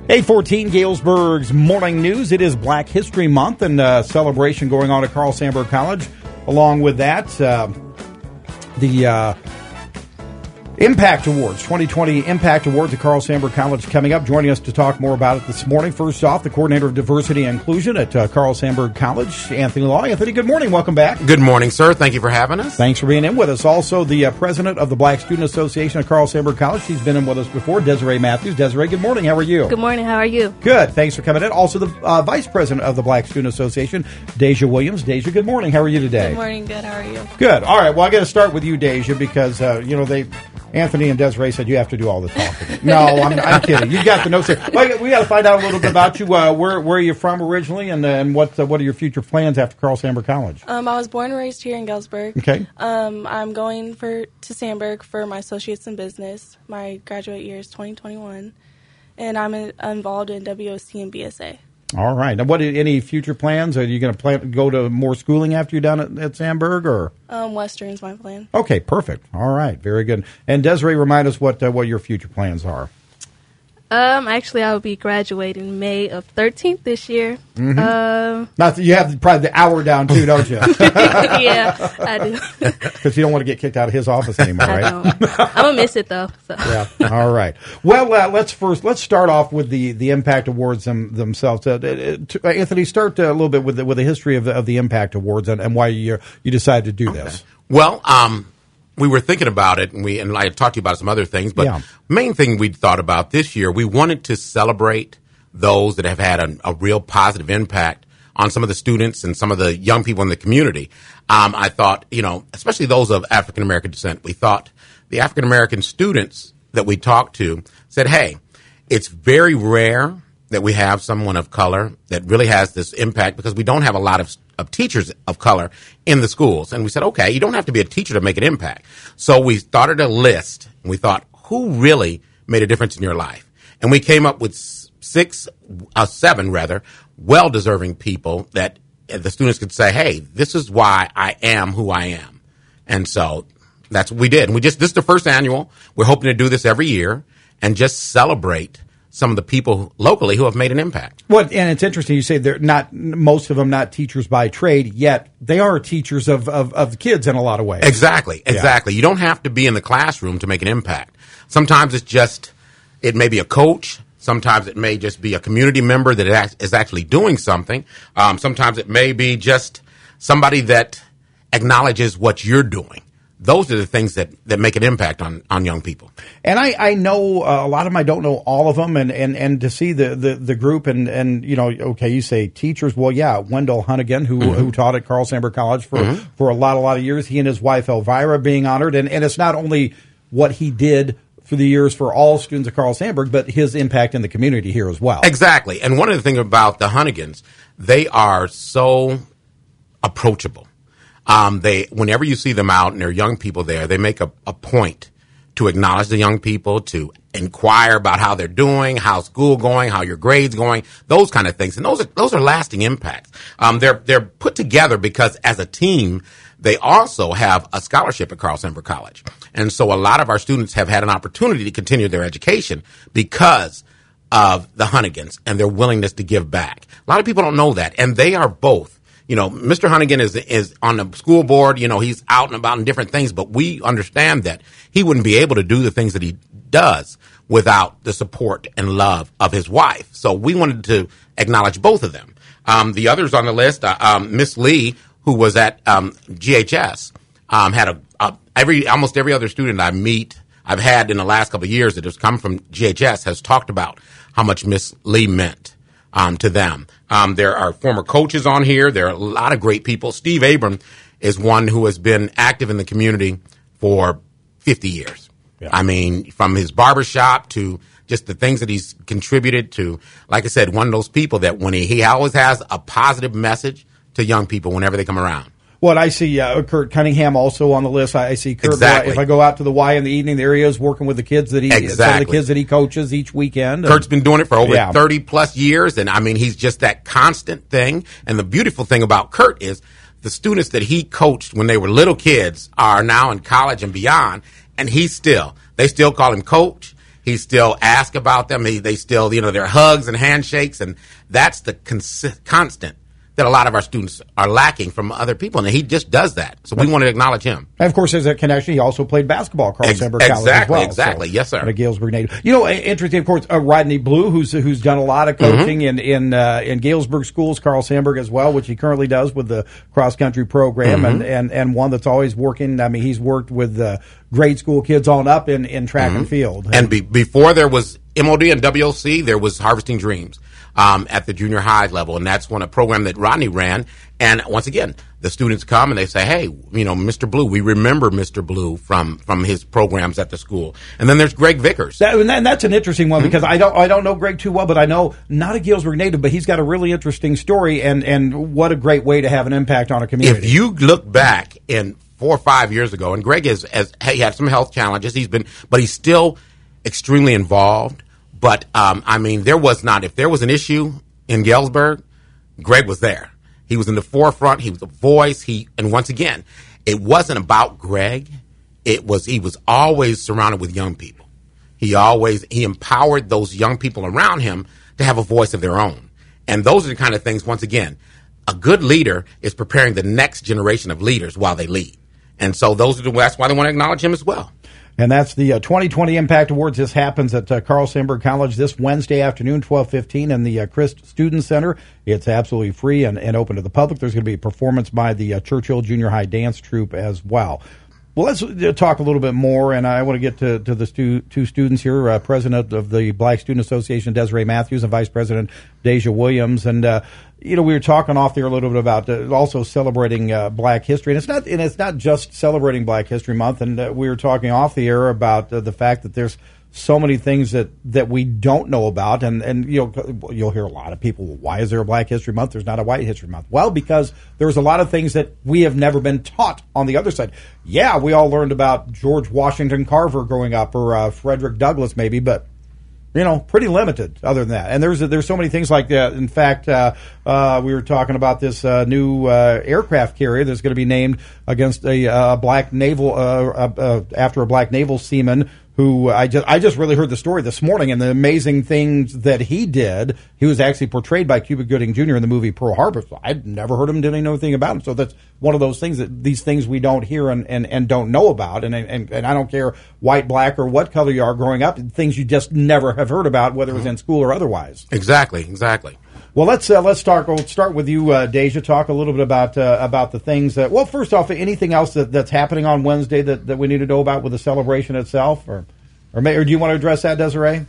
8:14 Galesburg's Morning News. It is Black History Month and celebration going on at Carl Sandburg College. Along with that, the Impact Awards, 2020 Impact Awards at Carl Sandburg College coming up. Joining us to talk more about it this morning, first off, the Coordinator of Diversity and Inclusion at Carl Sandburg College, Anthony Law. Anthony, good morning. Welcome back. Good morning, sir. Thank you for having us. Thanks for being in with us. Also, the President of the Black Student Association at Carl Sandburg College. She's been in with us before, Desiree Matthews. Desiree, good morning. How are you? Good morning. How are you? Good. Thanks for coming in. Also, the Vice President of the Black Student Association, Deja Williams. Deja, good morning. How are you today? Good morning. Good. How are you? Good. All right. Well, I got to start with you, Deja, because, Anthony and Desiree said you have to do all the talking. No, I'm kidding. You got the notes here. We got to find out a little bit about you. Where are you from originally, and what are your future plans after Carl Sandburg College? I was born and raised here in Galesburg. Okay. I'm going to Sandburg for my associates in business. My graduate year is 2021, and I'm involved in WOC and BSA. All right. Now, any future plans? Are you going to plan to go to more schooling after you're done at Sandburg, or? Western's my plan. Okay, perfect. All right, very good. And Desiree, remind us what your future plans are. Actually, I will be graduating May of 13th this year. Mm-hmm. Not that you have probably the hour down too, don't you? Yeah, I do. Because you don't want to get kicked out of his office anymore, right? I don't. I'm gonna miss it though. So. Yeah. All right. Well, let's start off with the Impact Awards themselves. Anthony, start a little bit with the history of the Impact Awards and why you decided to do this. Well, we were thinking about it, and I had talked to you about some other things, but main thing we thought about this year, we wanted to celebrate those that have had a real positive impact on some of the students and some of the young people in the community. I thought, especially those of African American descent, we thought the African American students that we talked to said, hey, it's very rare that we have someone of color that really has this impact because we don't have a lot of teachers of color in the schools. And we said, okay, you don't have to be a teacher to make an impact. So we started a list, and we thought, who really made a difference in your life? And we came up with seven well-deserving people that the students could say, hey, this is why I am who I am. And so that's what we did. And this is the first annual. We're hoping to do this every year and just celebrate some of the people locally who have made an impact. Well, and it's interesting you say they're not, most of them not teachers by trade, yet they are teachers of kids in a lot of ways. Exactly. You don't have to be in the classroom to make an impact. Sometimes it may be a coach. Sometimes it may just be a community member that is actually doing something. Sometimes it may be just somebody that acknowledges what you're doing. Those are the things that make an impact on young people. And I know a lot of them. I don't know all of them. And to see the group and you say teachers. Well, yeah, Wendell Hunnigan, who taught at Carl Sandburg College for a lot of years. He and his wife Elvira being honored. And it's not only what he did for the years for all students at Carl Sandburg, but his impact in the community here as well. Exactly. And one of the things about the Hunnigans, they are so approachable. Whenever you see them out and there are young people there, they make a point to acknowledge the young people, to inquire about how they're doing, how's school going, how your grades going, those kind of things. And those are lasting impacts. They're put together because as a team, they also have a scholarship at Carl Sandburg College. And so a lot of our students have had an opportunity to continue their education because of the Hunnigans and their willingness to give back. A lot of people don't know that. And they are both. Mr. Hunnigan is on the school board. He's out and about in different things, but we understand that he wouldn't be able to do the things that he does without the support and love of his wife. So we wanted to acknowledge both of them. The others on the list, Miss Lee, who was at GHS, had almost every other student I've had in the last couple of years that has come from GHS has talked about how much Miss Lee meant to them. There are former coaches on here. There are a lot of great people. Steve Abram is one who has been active in the community for 50 years. Yeah. I mean, from his barbershop to just the things that he's contributed to, like I said, one of those people that when he always has a positive message to young people whenever they come around. Well, I see Kurt Cunningham also on the list. I see Kurt. Exactly. If I go out to the Y in the evening, there he is working with the kids some of the kids that he coaches each weekend. Kurt's been doing it for over 30 plus years, and I mean he's just that constant thing. And the beautiful thing about Kurt is the students that he coached when they were little kids are now in college and beyond, and they still call him coach. He still asks about them. They still, their hugs and handshakes, and that's the constant that a lot of our students are lacking from other people, and he just does that. So we want to acknowledge him. And of course, there's a connection. He also played basketball at Carl Sandburg College as well. Exactly. Yes, sir. And a Galesburg native. Interesting, of course, Rodney Blue, who's done a lot of coaching in Galesburg schools, Carl Sandburg as well, which he currently does with the cross country program, and one that's always working. I mean, he's worked with grade school kids on up in track and field. And before there was MOD and WOC, there was Harvesting Dreams at the junior high level, and that's a program that Rodney ran. And once again, the students come and they say, "Hey, Mr. Blue, we remember Mr. Blue from his programs at the school." And then there's Greg Vickers. That's an interesting one because I don't know Greg too well, but I know not a Galesburg native, but he's got a really interesting story, and what a great way to have an impact on a community. If you look back in 4 or 5 years ago, and Greg he had some health challenges. But he's still extremely involved. But if there was an issue in Galesburg, Greg was there. He was in the forefront. He was the voice. And once again, it wasn't about Greg. He was always surrounded with young people. He empowered those young people around him to have a voice of their own. And those are the kind of things, once again, a good leader is preparing the next generation of leaders while they lead. And so that's why they want to acknowledge him as well. And that's the 2020 Impact Awards. This happens at Carl Sandburg College this Wednesday afternoon, 12:15, in the Christ Student Center. It's absolutely free and open to the public. There's going to be a performance by the Churchill Junior High Dance Troupe as well. Well, let's talk a little bit more, and I want to get to the two students here, President of the Black Student Association, Desiree Matthews, and Vice President Deja Williams. And, we were talking off there a little bit about also celebrating Black History. And it's not just celebrating Black History Month. And we were talking off the air about the fact that there's so many things that we don't know about, and you'll hear a lot of people, well, why is there a Black History Month? There's not a White History Month. Well, because there's a lot of things that we have never been taught on the other side. Yeah, we all learned about George Washington Carver growing up, or Frederick Douglass maybe, but pretty limited other than that. And there's so many things like that. In fact, we were talking about this new aircraft carrier that's going to be named against a black naval after a black naval seaman who I just really heard the story this morning, and the amazing things that he did. He was actually portrayed by Cuba Gooding Jr. in the movie Pearl Harbor. So I'd never heard him, didn't know anything about him. So that's one of those things these things we don't hear and don't know about. And I don't care white, black, or what color you are growing up, things you just never have heard about, whether it was in school or otherwise. Exactly. Well, let's start. We'll start with you, Deja. Talk a little bit about the things that. Well, first off, anything else that's happening on Wednesday that we need to know about with the celebration itself, or do you want to address that, Desiree?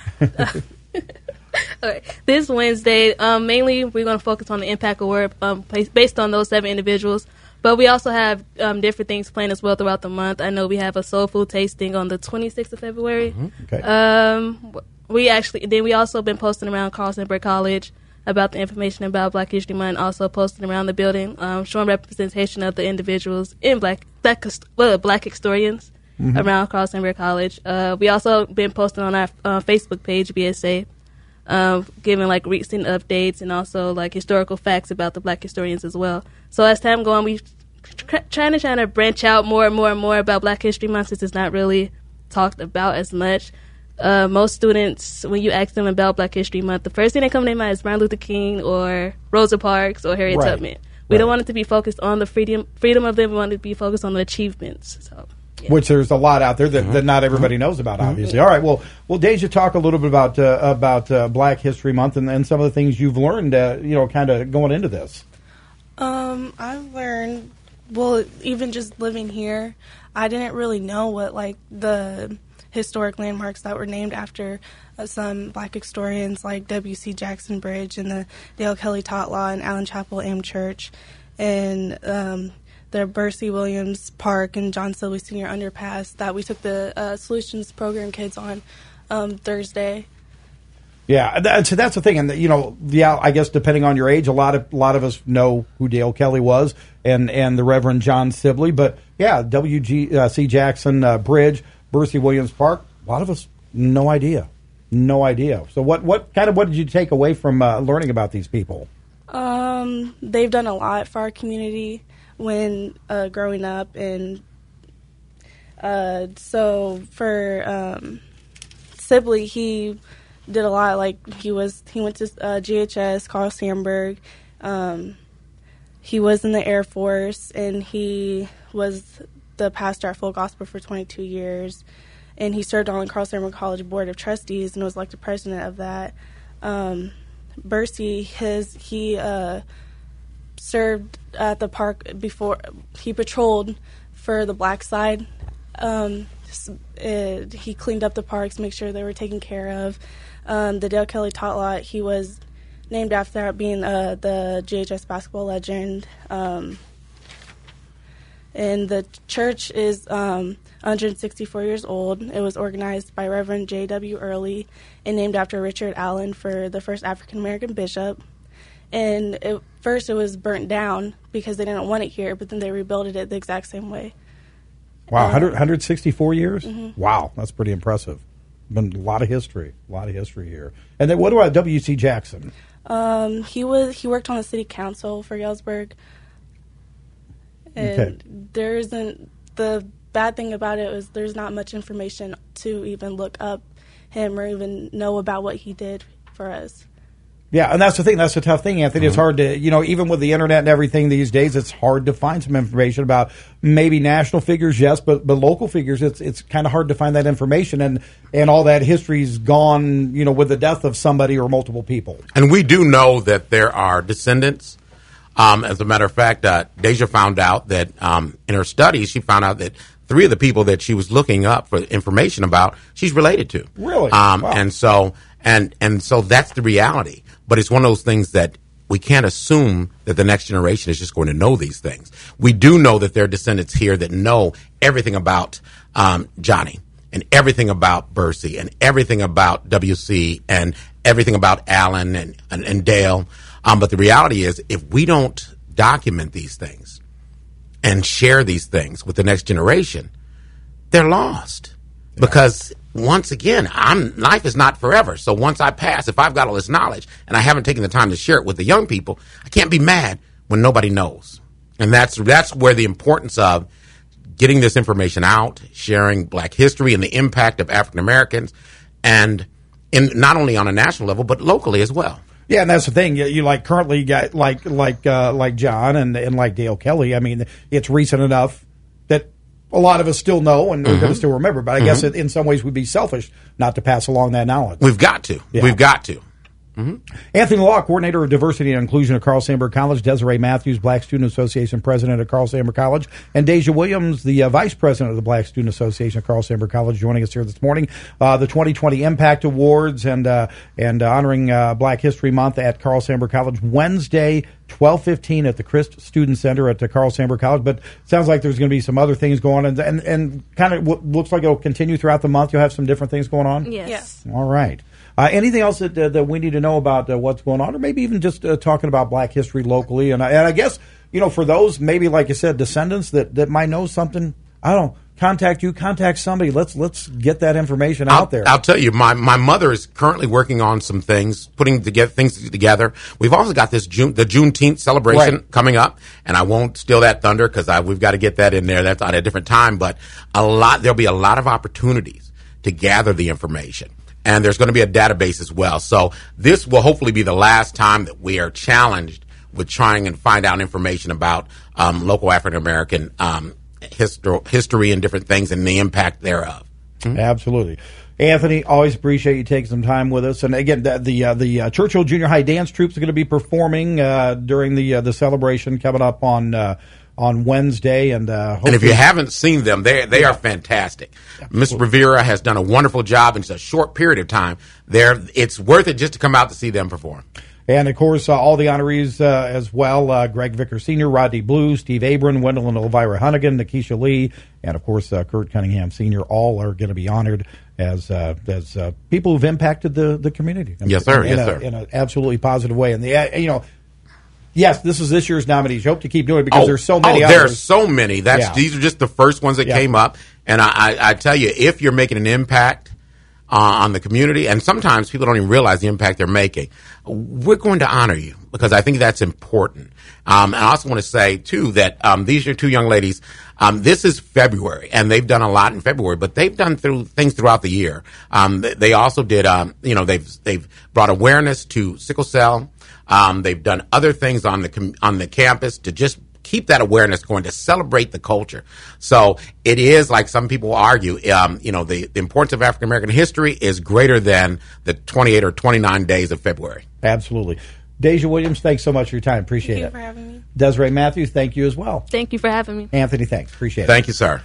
Okay. This Wednesday, mainly we're going to focus on the Impact Award based on those 7 individuals. But we also have different things planned as well throughout the month. I know we have a soul food tasting on the 26th of February. Okay. We also been posting around Carl Sandburg College about the information about Black History Month, also posting around the building, showing representation of the individuals in black historians around Carl Sandburg College. We also been posting on our Facebook page, BSA, giving recent updates and also historical facts about the Black historians as well. So as time goes on, we trying to branch out more and more about Black History Month, since it's not really talked about as much. Most students, when you ask them about Black History Month, the first thing that comes to their mind is Martin Luther King or Rosa Parks or Harriet Tubman. We don't want it to be focused on the freedom of them. We want it to be focused on the achievements. So, yeah. Which there's a lot out there that not everybody knows about, obviously. All right, well, Deja, talk a little bit about Black History Month and some of the things you've learned, kind of going into this. I've learned, even just living here, I didn't really know what the historic landmarks that were named after some Black historians like W.C. Jackson Bridge and the Dale Kelly Totlaw and Allen Chapel AM Church and the Bercy Williams Park and John Sibley Senior Underpass that we took the Solutions Program kids on Thursday. Yeah, so that's the thing, and I guess depending on your age, a lot of us know who Dale Kelly was and the Reverend John Sibley, but yeah, W.C. Jackson Bridge, Bercy Williams Park, a lot of us no idea. So what did you take away from learning about these people? They've done a lot for our community when growing up, and so for Sibley, he did a lot. Like he went to GHS, Carl Sandburg. He was in the Air Force, and he was the pastor at Full Gospel for 22 years. And he served on the Carl Sandburg College Board of Trustees and was elected president of that. Bursey, he served at the park before. He patrolled for the black side. He cleaned up the parks, make sure they were taken care of. The Dale Kelly Tot Lot, he was named after that, being the GHS basketball legend. And the church is 164 years old. It was organized by Reverend J.W. Early and named after Richard Allen for the first African-American bishop. And at first it was burnt down because they didn't want it here, but then they rebuilt it the exact same way. Wow, 164 years? Mm-hmm. Wow, that's pretty impressive. Been a lot of history here. And then what about W.C. Jackson? He worked on the city council for Galesburg. And there isn't, the bad thing about it was there's not much information to even look up him or even know about what he did for us. Yeah, and that's the thing. That's the tough thing, Anthony. It's hard to, even with the internet and everything these days, it's hard to find some information about maybe national figures, yes, but local figures, it's kind of hard to find that information, and all that history's gone, with the death of somebody or multiple people. And we do know that there are descendants. As a matter of fact, Deja found out that in her studies, she found out that 3 of the people that she was looking up for information about, she's related to. Really? Wow. And so that's the reality. But it's one of those things that we can't assume that the next generation is just going to know these things. We do know that there are descendants here that know everything about Johnny and everything about Bursey and everything about WC and everything about Alan and Dale. But the reality is, if we don't document these things and share these things with the next generation, they're lost. Yeah. Because once again, life is not forever. So once I pass, if I've got all this knowledge and I haven't taken the time to share it with the young people, I can't be mad when nobody knows. And that's where the importance of getting this information out, sharing Black history and the impact of African Americans, and not only on a national level but locally as well. Yeah, and that's the thing. You currently got like John and like Dale Kelly. I mean, it's recent enough that a lot of us still know and we're going to still remember. But I guess in some ways we'd be selfish not to pass along that knowledge. We've got to. Yeah. We've got to. Anthony Law, Coordinator of Diversity and Inclusion at Carl Sandburg College. Desiree Matthews, Black Student Association President at Carl Sandburg College. And Deja Williams, the Vice President of the Black Student Association at Carl Sandburg College, joining us here this morning. The 2020 Impact Awards and honoring Black History Month at Carl Sandburg College, Wednesday, 12:15 at the Christ Student Center at Carl Sandburg College. But it sounds like there's going to be some other things going on, and kind of looks like it'll continue throughout the month. You'll have some different things going on? Yes. All right. Anything else that we need to know about what's going on, or maybe even just talking about Black history locally? And I guess, for those, maybe like you said, descendants that might know something, I don't know, contact somebody. Let's get that information out there. I'll tell you, my mother is currently working on some things, putting things together. We've also got the Juneteenth celebration coming up, and I won't steal that thunder because we've got to get that in there. That's at a different time, but there'll be a lot of opportunities to gather the information. And there's going to be a database as well. So this will hopefully be the last time that we are challenged with trying and find out information about local African-American history and different things and the impact thereof. Absolutely. Anthony, always appreciate you taking some time with us. And again, the Churchill Junior High Dance Troops are going to be performing during the celebration coming up on Wednesday, and if you haven't seen them, they are fantastic. Ms. Rivera has done a wonderful job in just a short period of time. It's worth it just to come out to see them perform. And, of course, all the honorees as well, Greg Vickers Sr., Rodney Blue, Steve Abram, Wendell and Elvira Hunnigan, Nikisha Lee, and, of course, Kurt Cunningham Sr. All are going to be honored as people who've impacted the community. Yes, sir. In an absolutely positive way. And, yes, this is this year's nominees. You hope to keep doing it because there's so many others. There are so many. These are just the first ones that came up. And I tell you, if you're making an impact on the community, and sometimes people don't even realize the impact they're making, we're going to honor you because I think that's important. And I also want to say, too, that these are two young ladies. This is February, and they've done a lot in February, but they've done things throughout the year. They also did, they've brought awareness to sickle cell. They've done other things on the campus to just keep that awareness going, to celebrate the culture. So it is, like some people argue, the importance of African American history is greater than the 28 or 29 days of February. Absolutely. Deja Williams, thanks so much for your time. Appreciate it. Thank you for having me. Desiree Matthews, thank you as well. Thank you for having me. Anthony, thanks. Appreciate it. Thank you, sir.